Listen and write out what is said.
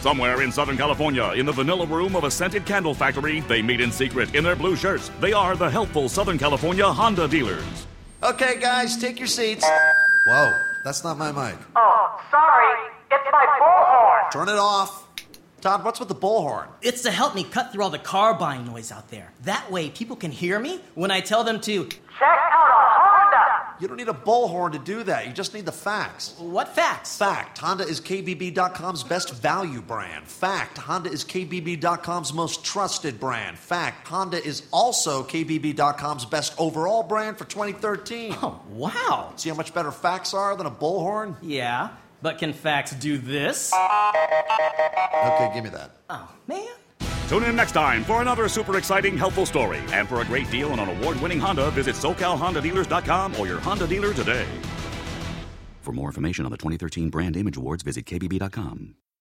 Somewhere in Southern California, in the vanilla room of a scented candle factory, they meet in secret in their blue shirts. They are the helpful Southern California Honda dealers. Okay, guys, take your seats. Whoa, that's not my mic. Oh, sorry. It's my bullhorn. Turn it off. Todd, what's with the bullhorn? It's to help me cut through all the car buying noise out there. That way, people can hear me when I tell them to... Check out a Honda. You don't need a bullhorn to do that. You just need the facts. What facts? Fact, Honda is KBB.com's best value brand. Fact, Honda is KBB.com's most trusted brand. Fact, Honda is also KBB.com's best overall brand for 2013. Oh, wow. See how much better facts are than a bullhorn? Yeah, but can facts do this? Okay, give me that. Oh, man. Tune in next time for another super exciting, helpful story. And for a great deal on an award-winning Honda, visit SoCalHondaDealers.com or your Honda dealer today. For more information on the 2013 Brand Image Awards, visit KBB.com.